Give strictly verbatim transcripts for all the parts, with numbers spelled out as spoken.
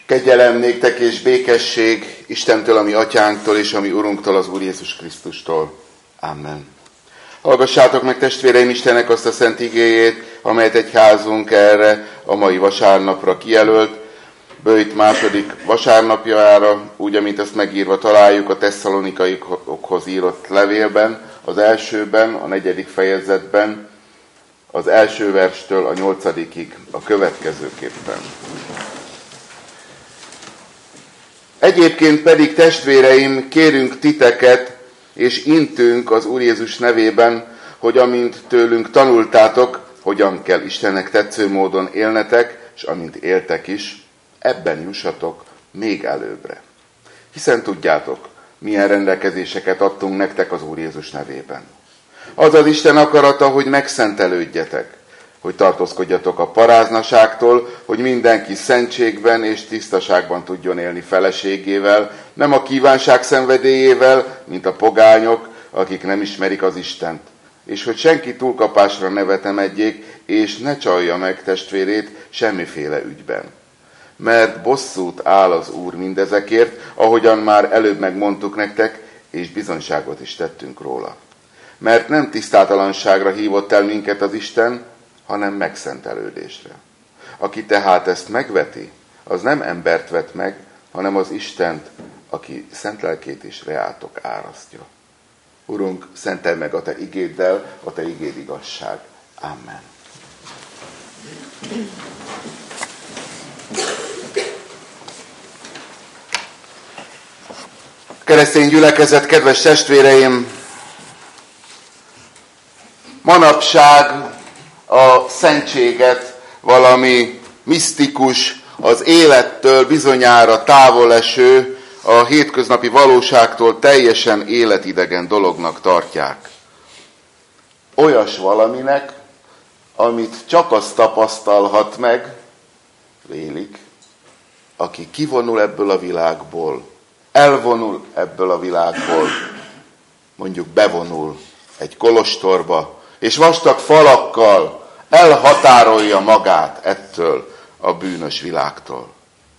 Kegyelem néktek és békesség Istentől, a mi atyánktól és a mi Urunktól, az Úr Jézus Krisztustól. Amen. Hallgassátok meg, testvéreim, Istennek azt a szent igéjét, amelyet egyházunk erre a mai vasárnapra kijelölt, Böjt második vasárnapjára, úgy, amint ezt megírva találjuk a Tesszalonikaikhoz írott levélben, az elsőben, a negyedik fejezetben, az első verstől a nyolcadikig a következőképpen. Egyébként pedig, testvéreim, kérünk titeket, és intünk az Úr Jézus nevében, hogy amint tőlünk tanultátok, hogyan kell Istennek tetsző módon élnetek, és amint éltek is, ebben jussatok még előbbre. Hiszen tudjátok, milyen rendelkezéseket adtunk nektek az Úr Jézus nevében. Az az Isten akarata, hogy megszentelődjetek, hogy tartózkodjatok a paráznaságtól, hogy mindenki szentségben és tisztaságban tudjon élni feleségével, nem a kívánság szenvedélyével, mint a pogányok, akik nem ismerik az Istent, és hogy senki túlkapásra ne vetemedjék, és ne csalja meg testvérét semmiféle ügyben. Mert bosszút áll az Úr mindezekért, ahogyan már előbb megmondtuk nektek, és bizonyságot is tettünk róla. Mert nem tisztátalanságra hívott el minket az Isten, hanem megszentelődésre. Aki tehát ezt megveti, az nem embert vet meg, hanem az Istent, aki szent lelkét is reátok árasztja. Urunk, szentelj meg a Te igéddel, a Te igéd igazság. Amen. Keresztény gyülekezet, kedves testvéreim! Manapság a szentséget valami misztikus, az élettől bizonyára távol eső, a hétköznapi valóságtól teljesen életidegen dolognak tartják. Olyas valaminek, amit csak az tapasztalhat meg, vélik, aki kivonul ebből a világból, elvonul ebből a világból, mondjuk bevonul egy kolostorba, és vastag falakkal elhatárolja magát ettől a bűnös világtól.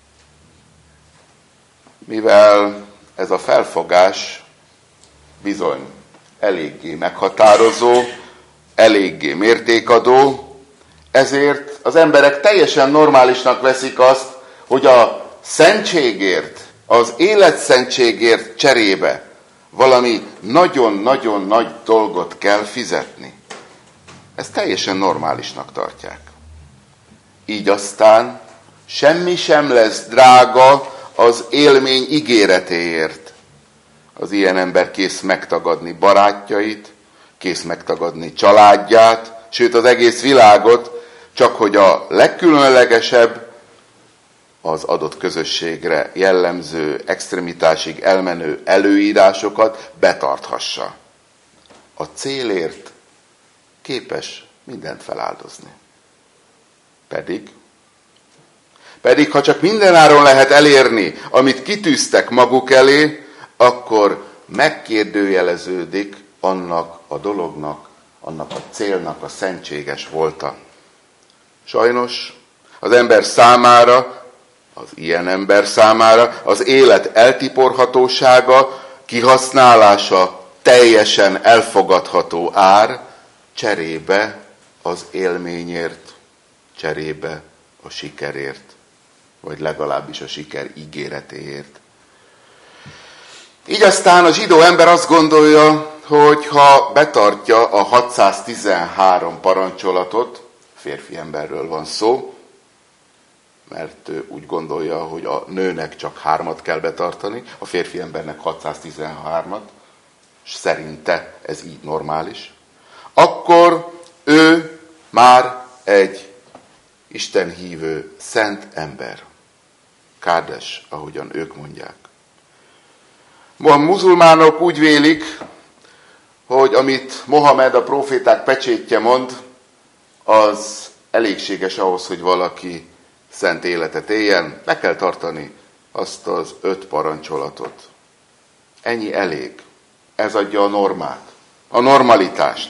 Mivel ez a felfogás bizony eléggé meghatározó, eléggé mértékadó, ezért az emberek teljesen normálisnak veszik azt, hogy a szentségért, az életszentségért cserébe valami nagyon-nagyon nagy dolgot kell fizetni. Ezt teljesen normálisnak tartják. Így aztán semmi sem lesz drága az élmény ígéretéért. Az ilyen ember kész megtagadni barátjait, kész megtagadni családját, sőt az egész világot, csak hogy a legkülönlegesebb, az adott közösségre jellemző, extremitásig elmenő előírásokat betarthassa. A célért képes mindent feláldozni. Pedig, pedig ha csak mindenáron lehet elérni, amit kitűztek maguk elé, akkor megkérdőjeleződik annak a dolognak, annak a célnak a szentséges volta. Sajnos az ember számára, az ilyen ember számára az élet eltiporhatósága, kihasználása teljesen elfogadható ár, cserébe az élményért, cserébe a sikerért, vagy legalábbis a siker ígéretéért. Így aztán a zsidó ember azt gondolja, hogy ha betartja a hatszáztizenhárom parancsolatot, férfi emberről van szó, mert ő úgy gondolja, hogy a nőnek csak hármat kell betartani, a férfi embernek hatszáztizenhármat, és szerinte ez így normális, akkor ő már egy istenhívő szent ember. Kádes, ahogyan ők mondják. Ma a muzulmánok úgy vélik, hogy amit Mohamed, a proféták pecsétje mond, az elégséges ahhoz, hogy valaki szent életet éljen, be kell tartani azt az öt parancsolatot. Ennyi elég. Ez adja a normát, a normalitást.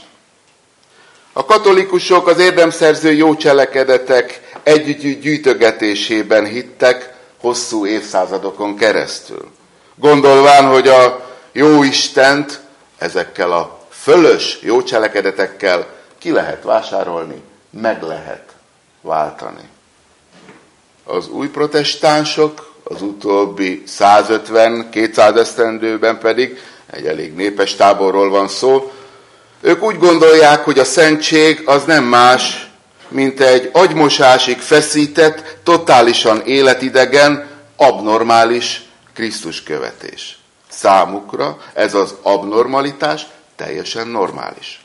A katolikusok az érdemszerző jó cselekedetek együtt gyűjtögetésében hittek, hosszú évszázadokon keresztül. Gondolván, hogy a jó Istent ezekkel a fölös jó cselekedetekkel ki lehet vásárolni, meg lehet váltani. Az új protestánsok az utóbbi százötven-kétszáz esztendőben pedig, egy elég népes táborról van szó, ők úgy gondolják, hogy a szentség az nem más, mint egy agymosásig feszített, totálisan életidegen, abnormális Krisztus követés. Számukra ez az abnormalitás teljesen normális.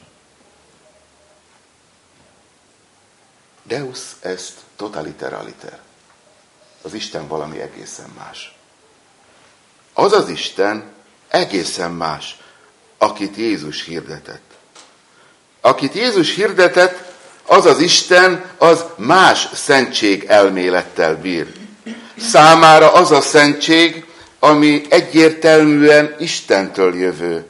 Deus est totaliter aliter. Az Isten valami egészen más. Az az Isten egészen más, akit Jézus hirdetett. Akit Jézus hirdetett, az az Isten, az más szentség elmélettel bír. Számára az a szentség, ami egyértelműen Istentől jövő,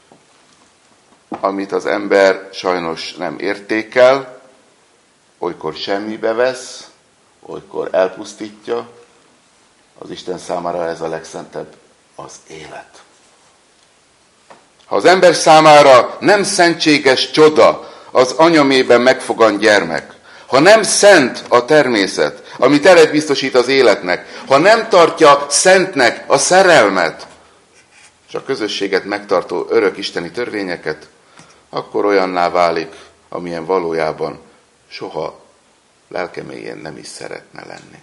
amit az ember sajnos nem értékel, olykor semmibe vesz, olykor elpusztítja. Az Isten számára ez a legszentebb, az élet. Ha az ember számára nem szentséges csoda az anyamében megfogant gyermek, ha nem szent a természet, ami teret biztosít az életnek, ha nem tartja szentnek a szerelmet, és a közösséget megtartó örök isteni törvényeket, akkor olyanná válik, amilyen valójában soha lelke mélyén nem is szeretne lenni.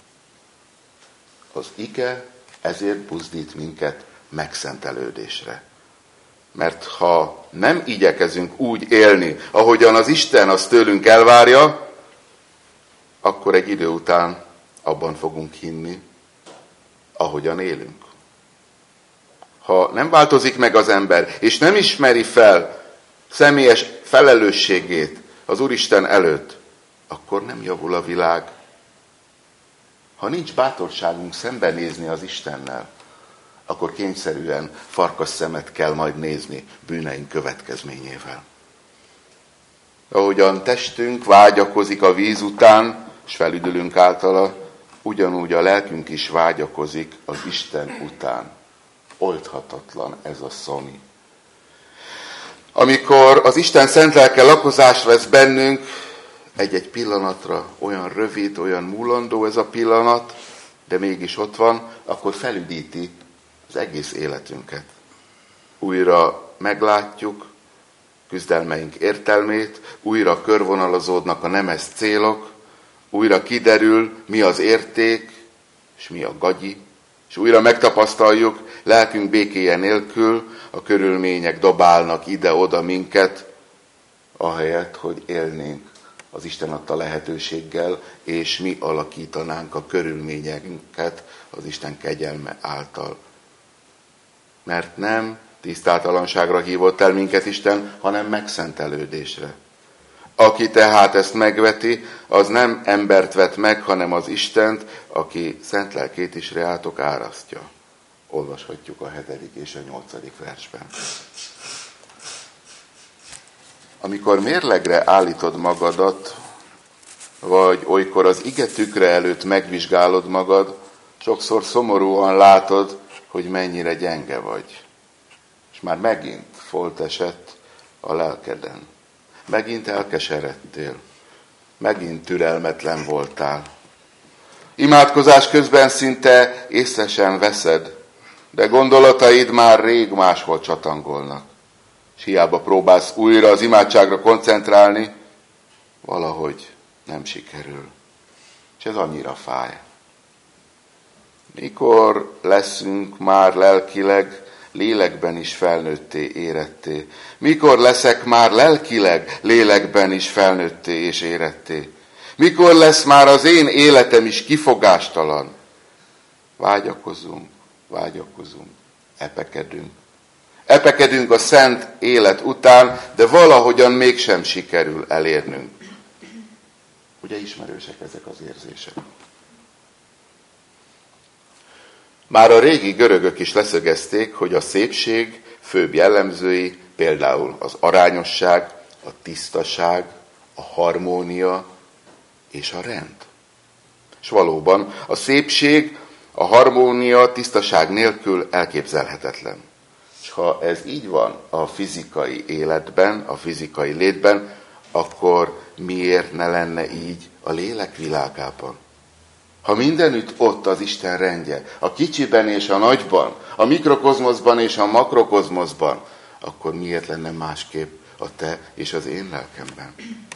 Az ige ezért buzdít minket megszentelődésre. Mert ha nem igyekezünk úgy élni, ahogyan az Isten azt tőlünk elvárja, akkor egy idő után abban fogunk hinni, ahogyan élünk. Ha nem változik meg az ember, és nem ismeri fel személyes felelősségét az Úristen előtt, akkor nem javul a világ. Ha nincs bátorságunk szembenézni az Istennel, akkor kényszerűen farkas szemet kell majd nézni bűneink következményével. Ahogyan testünk vágyakozik a víz után, és felüdülünk általa, ugyanúgy a lelkünk is vágyakozik az Isten után. Oldhatatlan ez a szoni. Amikor az Isten szent lelke lakozásra vesz bennünk, egy-egy pillanatra, olyan rövid, olyan múlandó ez a pillanat, de mégis ott van, akkor felüdíti az egész életünket. Újra meglátjuk küzdelmeink értelmét, újra körvonalazódnak a nemes célok, újra kiderül, mi az érték, és mi a gagyi, és újra megtapasztaljuk, lelkünk békéje nélkül a körülmények dobálnak ide-oda minket, ahelyett, hogy élnénk az Isten adta lehetőséggel, és mi alakítanánk a körülményeinket az Isten kegyelme által. Mert nem tisztátalanságra hívott el minket Isten, hanem megszentelődésre. Aki tehát ezt megveti, az nem embert vet meg, hanem az Istent, aki szent lelkét is reátok árasztja. Olvashatjuk a hetedik és a nyolcadik versben. Amikor mérlegre állítod magadat, vagy olykor az ige tükre előtt megvizsgálod magad, sokszor szomorúan látod, hogy mennyire gyenge vagy. És már megint folt esett a lelkeden. Megint elkeseredtél. Megint türelmetlen voltál. Imádkozás közben szinte észre sem veszed, de gondolataid már rég máshol csatangolnak. És hiába próbálsz újra az imádságra koncentrálni, valahogy nem sikerül. És ez annyira fáj. Mikor leszünk már lelkileg, lélekben is felnőtté, éretté? Mikor leszek már lelkileg, lélekben is felnőtté és éretté? Mikor lesz már az én életem is kifogástalan? Vágyakozunk, vágyakozunk, epekedünk. Epekedünk a szent élet után, de valahogyan mégsem sikerül elérnünk. Ugye ismerősek ezek az érzések? Már a régi görögök is leszögezték, hogy a szépség főbb jellemzői például az arányosság, a tisztaság, a harmónia és a rend. És valóban a szépség A harmónia tisztaság nélkül elképzelhetetlen. És ha ez így van a fizikai életben, a fizikai létben, akkor miért ne lenne így a lélek világában? Ha mindenütt ott az Isten rendje, a kicsiben és a nagyban, a mikrokozmoszban és a makrokozmoszban, akkor miért lenne másképp a te és az én lelkemben?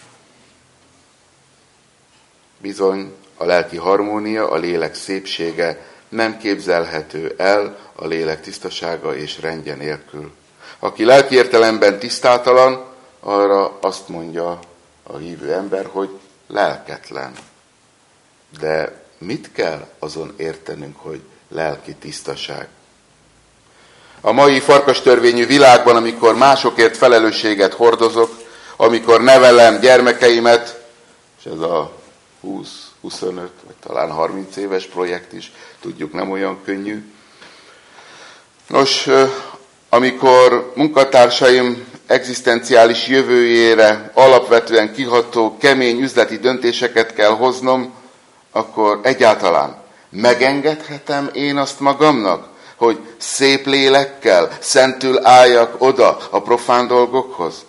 Bizony, a lelki harmónia, a lélek szépsége nem képzelhető el a lélek tisztasága és rendje nélkül. Aki lelki értelemben tisztátalan, arra azt mondja a hívő ember, hogy lelketlen. De mit kell azon értenünk, hogy lelki tisztaság? A mai farkastörvényű világban, amikor másokért felelősséget hordozok, amikor nevelem gyermekeimet, és ez a húsz, huszonöt, vagy talán harminc éves projekt is, tudjuk, nem olyan könnyű. Nos, amikor munkatársaim egzisztenciális jövőjére alapvetően kiható, kemény üzleti döntéseket kell hoznom, akkor egyáltalán megengedhetem én azt magamnak, hogy szép lélekkel szentül álljak oda a profán dolgokhoz?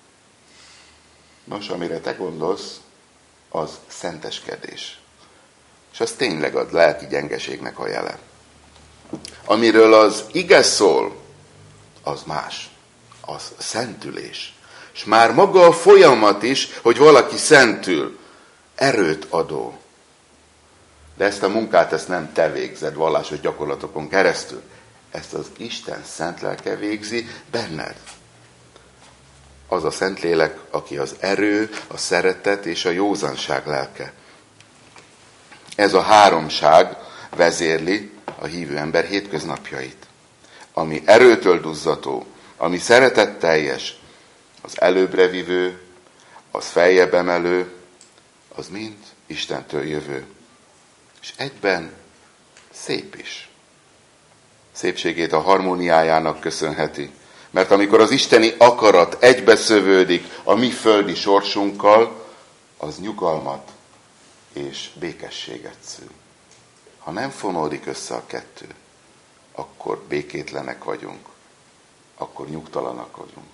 Nos, amire te gondolsz, az szenteskedés. És az tényleg a lelki gyengeségnek a jele. Amiről az ige szól, az más. Az szentülés. És már maga a folyamat is, hogy valaki szentül, erőt adó. De ezt a munkát, ezt nem te végzed vallásos gyakorlatokon keresztül. Ezt az Isten szent lelke végzi benned. Az a Szentlélek, aki az erő, a szeretet és a józanság lelke. Ez a háromság vezérli a hívő ember hétköznapjait. Ami erőtől duzzató, ami szeretetteljes, az előbbre vivő, az feljebb emelő, az mind Istentől jövő. És egyben szép is. Szépségét a harmóniájának köszönheti. Mert amikor az isteni akarat egybeszövődik a mi földi sorsunkkal, az nyugalmat és békességet szül. Ha nem fonódik össze a kettő, akkor békétlenek vagyunk, akkor nyugtalanak vagyunk.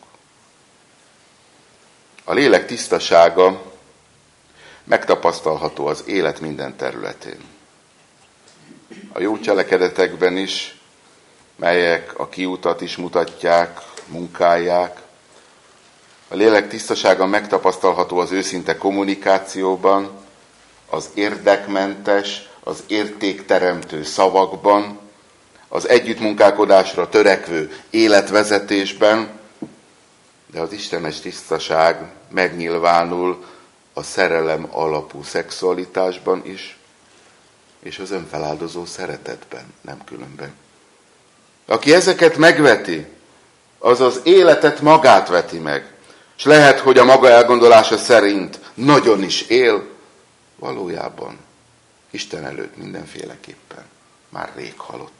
A lélek tisztasága megtapasztalható az élet minden területén. A jó cselekedetekben is, melyek a kiutat is mutatják, munkálják. A lélek tisztasága megtapasztalható az őszinte kommunikációban, az érdekmentes, az értékteremtő szavakban, az együttmunkálkodásra törekvő életvezetésben, de az istenes tisztaság megnyilvánul a szerelem alapú szexualitásban is, és az önfeláldozó szeretetben, nem különben. Aki ezeket megveti, az az életet magát veti meg, és lehet, hogy a maga elgondolása szerint nagyon is él, valójában Isten előtt mindenféleképpen már rég halott.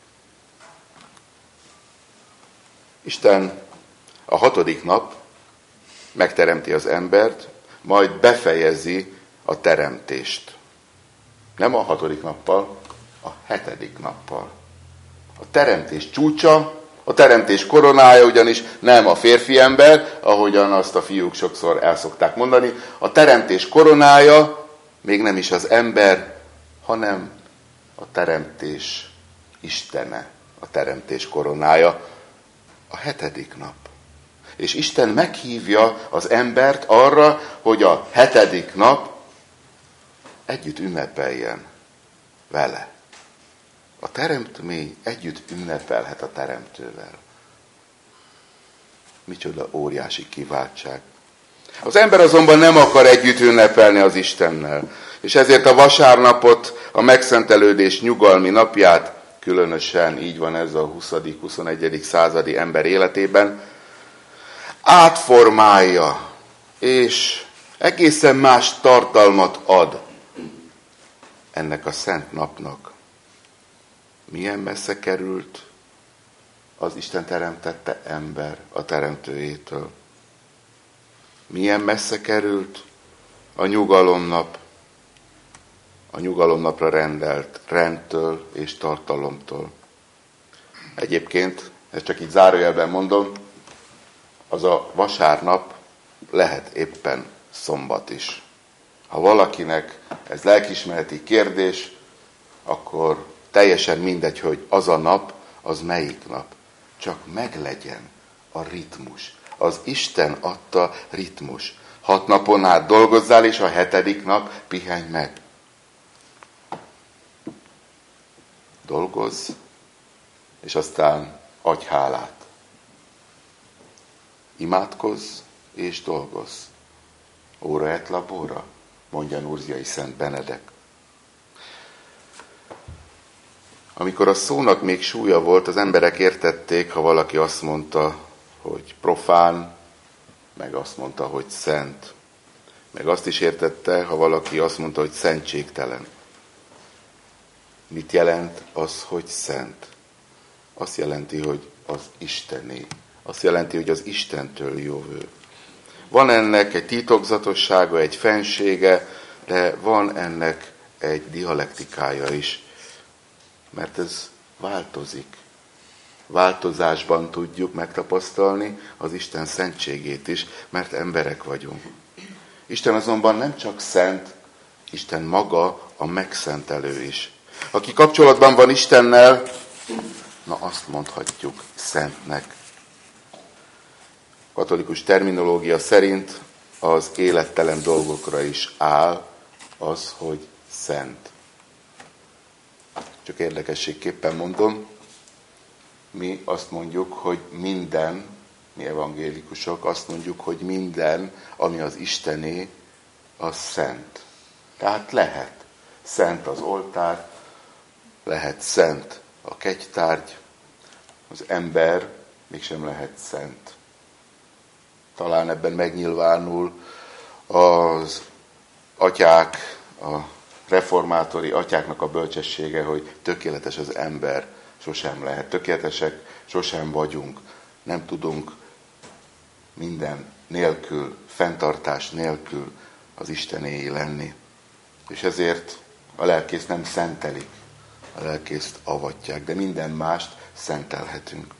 Isten a hatodik nap megteremti az embert, majd befejezi a teremtést. Nem a hatodik nappal, a hetedik nappal. A teremtés csúcsa, a teremtés koronája ugyanis nem a férfi ember, ahogyan azt a fiúk sokszor el szokták mondani. A teremtés koronája még nem is az ember, hanem a teremtés Istene, a teremtés koronája, a hetedik nap. És Isten meghívja az embert arra, hogy a hetedik nap együtt ünnepeljen vele. A teremtmény együtt ünnepelhet a teremtővel. Micsoda óriási kiváltság. Az ember azonban nem akar együtt ünnepelni az Istennel, és ezért a vasárnapot, a megszentelődés nyugalmi napját, különösen így van ez a huszadik-huszonegyedik századi ember életében, átformálja, és egészen más tartalmat ad ennek a szent napnak. Milyen messze került az Isten teremtette ember a teremtőjétől. Milyen messze került a nyugalomnap, a nyugalomnapra rendelt rendtől és tartalomtól. Egyébként, ezt csak így zárójelben mondom, az a vasárnap lehet éppen szombat is. Ha valakinek ez lelkiismereti kérdés, akkor teljesen mindegy, hogy az a nap, az melyik nap. Csak meglegyen a ritmus. Az Isten adta ritmus. Hat napon át dolgozzál, és a hetedik nap pihenj meg. Dolgozz, és aztán adj hálát. Imádkozz, és dolgozz. Óra et labora, mondja Nurziai Szent Benedek. Amikor a szónak még súlya volt, az emberek értették, ha valaki azt mondta, hogy profán, meg azt mondta, hogy szent. Meg azt is értette, ha valaki azt mondta, hogy szentségtelen. Mit jelent az, hogy szent? Azt jelenti, hogy az Istené. Azt jelenti, hogy az Istentől jövő. Van ennek egy titokzatossága, egy fensége, de van ennek egy dialektikája is. Mert ez változik. Változásban tudjuk megtapasztalni az Isten szentségét is, mert emberek vagyunk. Isten azonban nem csak szent, Isten maga a megszentelő is. Aki kapcsolatban van Istennel, na azt mondhatjuk szentnek. Katolikus terminológia szerint az élettelen dolgokra is áll az, hogy szent. Csak érdekességképpen mondom, mi azt mondjuk, hogy minden, mi evangélikusok azt mondjuk, hogy minden, ami az Istené, az szent. Tehát lehet szent az oltár, lehet szent a kegytárgy, az ember mégsem lehet szent. Talán ebben megnyilvánul az atyák, a reformátori atyáknak a bölcsessége, hogy tökéletes az ember, sosem lehet. Tökéletesek sosem vagyunk. Nem tudunk minden nélkül, fenntartás nélkül az Istenéi lenni. És ezért a lelkészt nem szentelik, a lelkészt avatják, de minden mást szentelhetünk.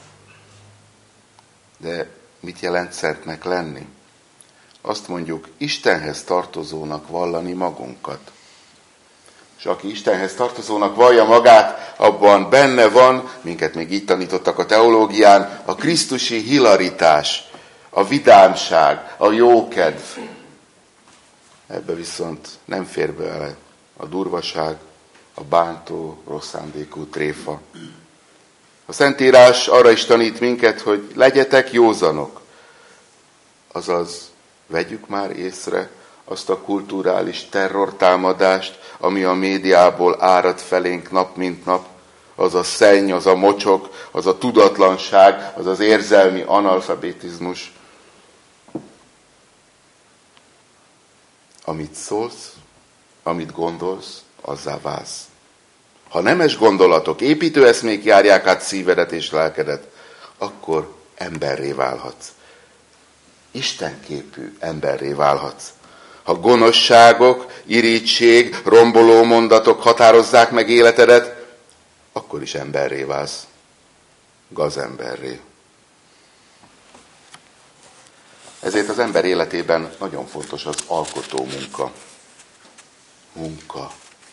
De mit jelent szentnek lenni? Azt mondjuk, Istenhez tartozónak vallani magunkat. És aki Istenhez tartozónak vallja magát, abban benne van, minket még így tanítottak a teológián, a krisztusi hilaritás, a vidámság, a jókedv. Ebbe viszont nem fér bele a durvaság, a bántó, rossz szándékú tréfa. A Szentírás arra is tanít minket, hogy legyetek józanok. Azaz, vegyük már észre azt a kulturális terrortámadást, ami a médiából árad felénk nap mint nap. Az a szenny, az a mocsok, az a tudatlanság, az az érzelmi analfabetizmus. Amit szólsz, amit gondolsz, azzá válsz. Ha nemes gondolatok, építő eszmék járják át szívedet és lelkedet, akkor emberré válhatsz. Istenképű emberré válhatsz. Ha gonoszságok, irigység, romboló mondatok határozzák meg életedet, akkor is emberré válsz. Gazemberré. Ezért az ember életében nagyon fontos az alkotó munka. Munka.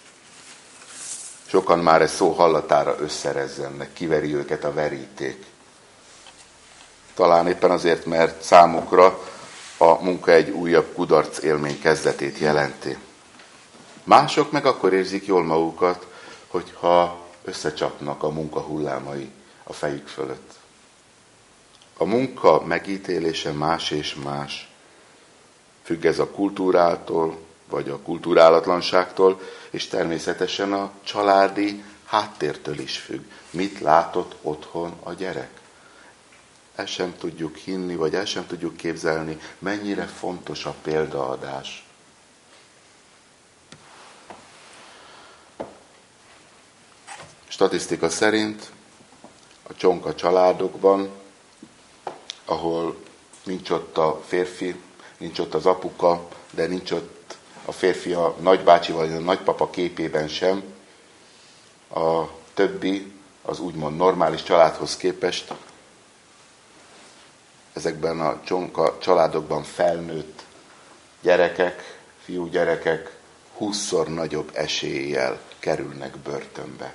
Sokan már ezt szó hallatára összerezzennek, kiveri őket a veríték. Talán éppen azért, mert számukra a munka egy újabb kudarc élmény kezdetét jelenti. Mások meg akkor érzik jól magukat, hogyha összecsapnak a munka hullámai a fejük fölött. A munka megítélése más és más. Függ ez a kultúrától, vagy a kulturálatlanságtól, és természetesen a családi háttértől is függ. Mit látott otthon a gyerek? El sem tudjuk hinni, vagy el sem tudjuk képzelni, mennyire fontos a példaadás. Statisztika szerint a csonka családokban, ahol nincs ott a férfi, nincs ott az apuka, de nincs ott a férfi a nagybácsi vagy a nagypapa képében sem, a többi az úgymond normális családhoz képest ezekben a csonka családokban felnőtt gyerekek, fiúgyerekek húszszor nagyobb eséllyel kerülnek börtönbe.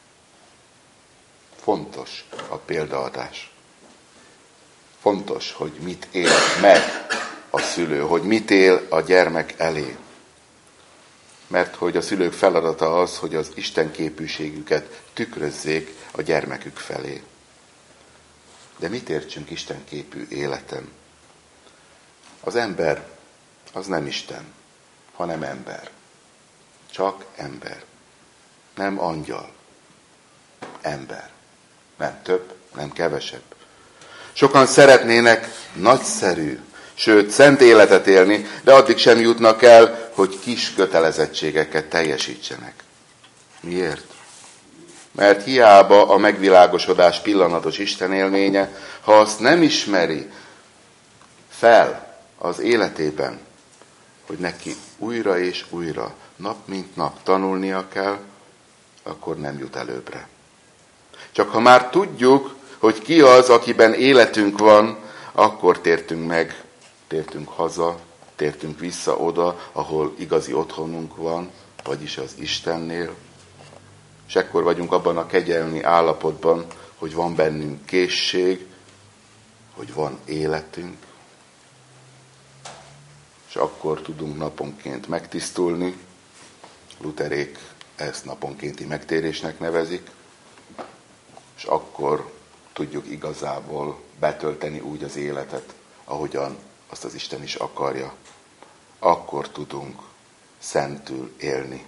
Fontos a példaadás. Fontos, hogy mit él meg a szülő, hogy mit él a gyermek elé. Mert hogy a szülők feladata az, hogy az Isten képűségüket tükrözzék a gyermekük felé. De mit értsünk Isten képű életen? Az ember az nem Isten, hanem ember. Csak ember. Nem angyal. Ember. Nem több, nem kevesebb. Sokan szeretnének nagyszerű, sőt, szent életet élni, de addig sem jutnak el, hogy kis kötelezettségeket teljesítsenek. Miért? Mert hiába a megvilágosodás pillanatos Isten élménye, ha azt nem ismeri fel az életében, hogy neki újra és újra, nap mint nap tanulnia kell, akkor nem jut előbbre. Csak ha már tudjuk, hogy ki az, akiben életünk van, akkor tértünk meg, tértünk haza, tértünk vissza oda, ahol igazi otthonunk van, vagyis az Istennél. És ekkor vagyunk abban a kegyelmi állapotban, hogy van bennünk készség, hogy van életünk, és akkor tudunk naponként megtisztulni. Lutherék ezt naponkénti megtérésnek nevezik, és akkor tudjuk igazából betölteni úgy az életet, ahogyan azt az Isten is akarja. Akkor tudunk szentül élni.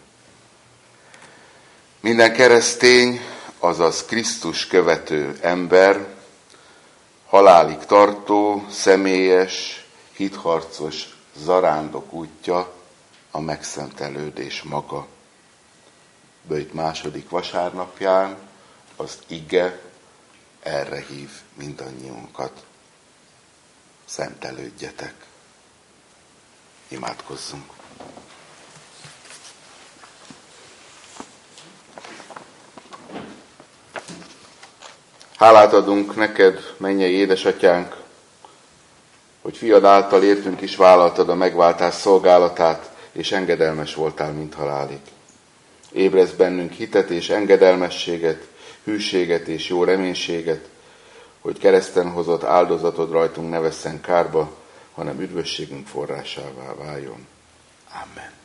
Minden keresztény, azaz Krisztus követő ember, halálig tartó, személyes, hitharcos zarándok útja a megszentelődés maga. Böjt második vasárnapján az ige erre hív mindannyiunkat. Szentelődjetek. Imádkozzunk. Hálát adunk neked, mennyei édesatyánk, hogy fiad által értünk is vállaltad a megváltás szolgálatát, és engedelmes voltál, mint halálig. Ébrezd bennünk hitet és engedelmességet, hűséget és jó reménységet, hogy kereszten hozott áldozatod rajtunk ne vesszen kárba, hanem üdvösségünk forrásává váljon. Amen.